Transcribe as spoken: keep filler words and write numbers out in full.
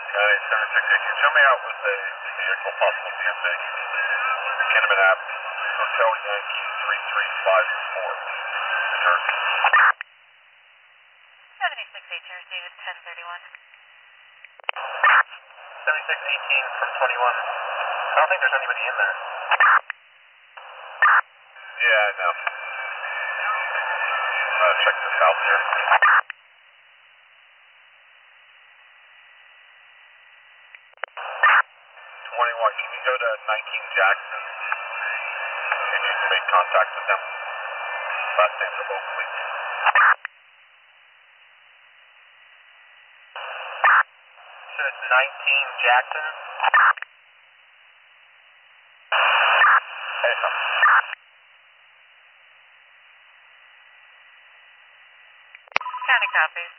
County seven six eighteen, show me out with a vehicle, possible D M V. Kinnaman Ave, Hotel Yankee three three five four. Sure. seventy-six eighteen, received ten thirty-one. seventy-six eighteen from twenty-one. I don't think there's anybody in there. Yeah, I know. I'm gonna check this out here. twenty-one, can you go to nineteen Jackson? See if you can make contact with them. Last name's Oakley. So it's nineteen Jackson? Hey, no. County copies.